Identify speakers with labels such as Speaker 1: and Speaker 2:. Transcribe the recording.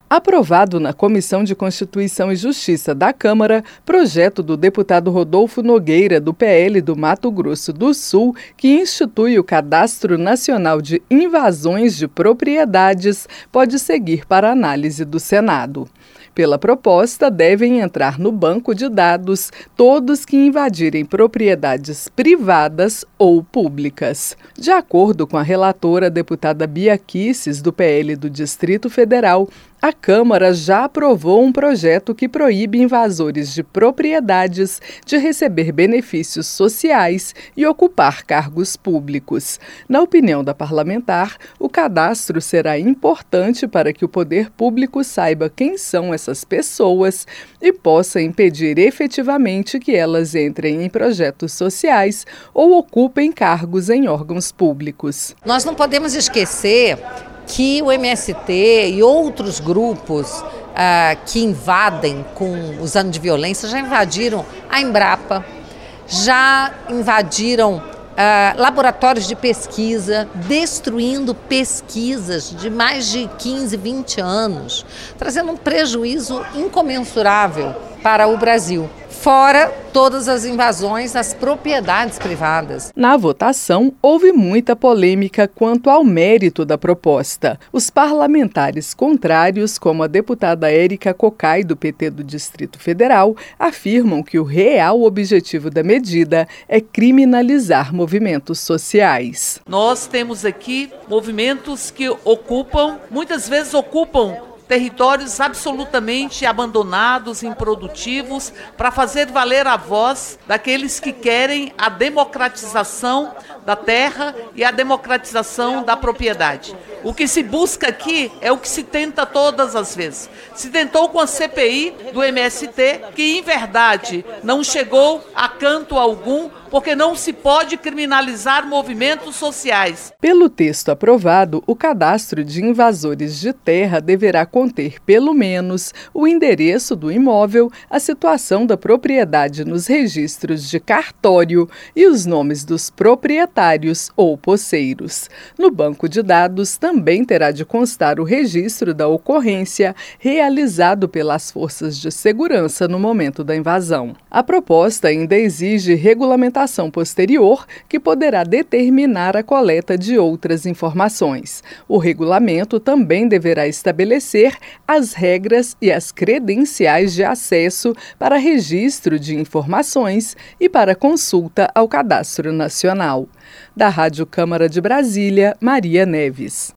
Speaker 1: Aprovado na Comissão de Constituição e Justiça da Câmara, projeto do deputado Rodolfo Nogueira, do PL do Mato Grosso do Sul, que institui o Cadastro Nacional de Invasões de Propriedades, pode seguir para análise do Senado. Pela proposta, devem entrar no banco de dados todos que invadirem propriedades privadas ou públicas. De acordo com a relatora, deputada Bia Kicis, do PL do Distrito Federal, a Câmara já aprovou um projeto que proíbe invasores de propriedades de receber benefícios sociais e ocupar cargos públicos. Na opinião da parlamentar, o cadastro será importante para que o poder público saiba quem são essas pessoas e possa impedir efetivamente que elas entrem em projetos sociais ou ocupem cargos em órgãos públicos.
Speaker 2: Nós não podemos esquecer que o MST e outros grupos que invadem usando de violência já invadiram a Embrapa, já invadiram laboratórios de pesquisa, destruindo pesquisas de mais de 15, 20 anos, trazendo um prejuízo incomensurável para o Brasil. Fora todas as invasões às propriedades privadas.
Speaker 1: Na votação, houve muita polêmica quanto ao mérito da proposta. Os parlamentares contrários, como a deputada Érica Cocai, do PT do Distrito Federal, afirmam que o real objetivo da medida é criminalizar movimentos sociais.
Speaker 3: Nós temos aqui movimentos que muitas vezes ocupam territórios absolutamente abandonados, improdutivos, para fazer valer a voz daqueles que querem a democratização da terra e a democratização da propriedade. O que se busca aqui é o que se tenta todas as vezes. Se tentou com a CPI do MST, que em verdade não chegou a canto algum, porque não se pode criminalizar movimentos sociais.
Speaker 1: Pelo texto aprovado, o cadastro de invasores de terra deverá conter, pelo menos, o endereço do imóvel, a situação da propriedade nos registros de cartório e os nomes dos proprietários ou posseiros. No banco de dados também terá de constar o registro da ocorrência realizado pelas forças de segurança no momento da invasão. A proposta ainda exige regulamentação posterior que poderá determinar a coleta de outras informações. O regulamento também deverá estabelecer as regras e as credenciais de acesso para registro de informações e para consulta ao Cadastro Nacional. Da Rádio Câmara de Brasília, Maria Neves.